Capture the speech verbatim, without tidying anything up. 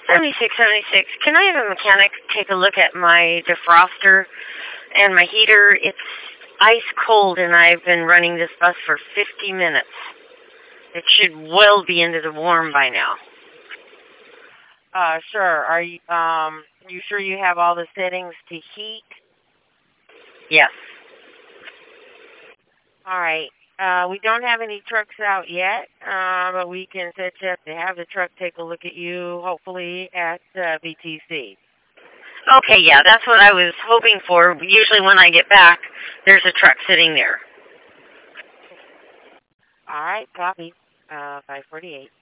seventy-six seventy-six. Can I have a mechanic take a look at my defroster and my heater? It's ice cold, and I've been running this bus for fifty minutes. It should well be into the warm by now. Uh, sure. Are you um you sure you have all the settings to heat? Yes. All right. Uh, we don't have any trucks out yet, uh, but we can set you up to have the truck take a look at you, hopefully, at uh, B T C. Okay, yeah, that's what I was hoping for. Usually when I get back, there's a truck sitting there. All right, copy. Uh, five forty-eight.